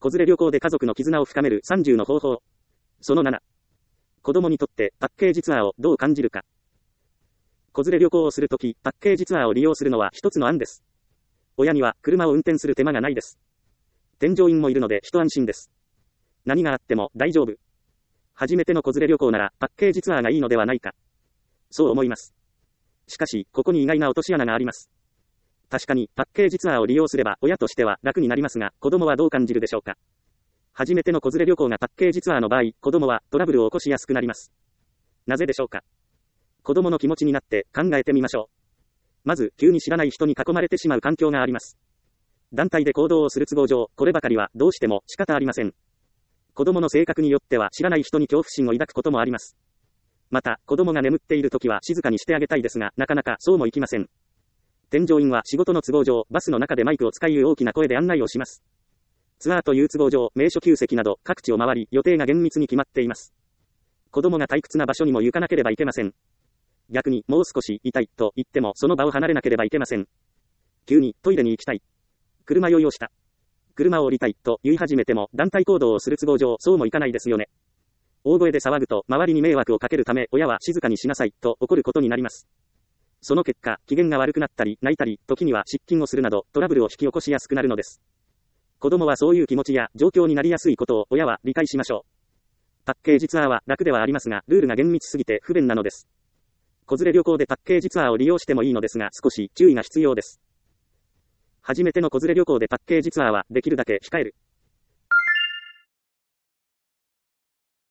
子連れ旅行で家族の絆を深める30の方法。その7。子供にとってパッケージツアーをどう感じるか。子連れ旅行をするとき、パッケージツアーを利用するのは一つの案です。親には車を運転する手間がないです。添乗員もいるので一安心です。何があっても大丈夫。初めての子連れ旅行ならパッケージツアーがいいのではないか。そう思います。しかし、ここに意外な落とし穴があります。確かに、パッケージツアーを利用すれば親としては楽になりますが、子供はどう感じるでしょうか。初めての子連れ旅行がパッケージツアーの場合、子供はトラブルを起こしやすくなります。なぜでしょうか。子供の気持ちになって考えてみましょう。まず、急に知らない人に囲まれてしまう環境があります。団体で行動をする都合上、こればかりはどうしても仕方ありません。子供の性格によっては知らない人に恐怖心を抱くこともあります。また、子供が眠っているときは静かにしてあげたいですが、なかなかそうもいきません。添乗員は仕事の都合上、バスの中でマイクを使い大きな声で案内をします。ツアーという都合上、名所旧跡など各地を回り、予定が厳密に決まっています。子供が退屈な場所にも行かなければいけません。逆に、もう少しいたいと言っても、その場を離れなければいけません。急にトイレに行きたい。車酔いをした。車を降りたいと言い始めても、団体行動をする都合上、そうもいかないですよね。大声で騒ぐと、周りに迷惑をかけるため、親は静かにしなさいと怒ることになります。その結果、機嫌が悪くなったり、泣いたり、時には失禁をするなど、トラブルを引き起こしやすくなるのです。子供はそういう気持ちや状況になりやすいことを親は理解しましょう。パッケージツアーは楽ではありますが、ルールが厳密すぎて不便なのです。子連れ旅行でパッケージツアーを利用してもいいのですが、少し注意が必要です。初めての子連れ旅行でパッケージツアーはできるだけ控える。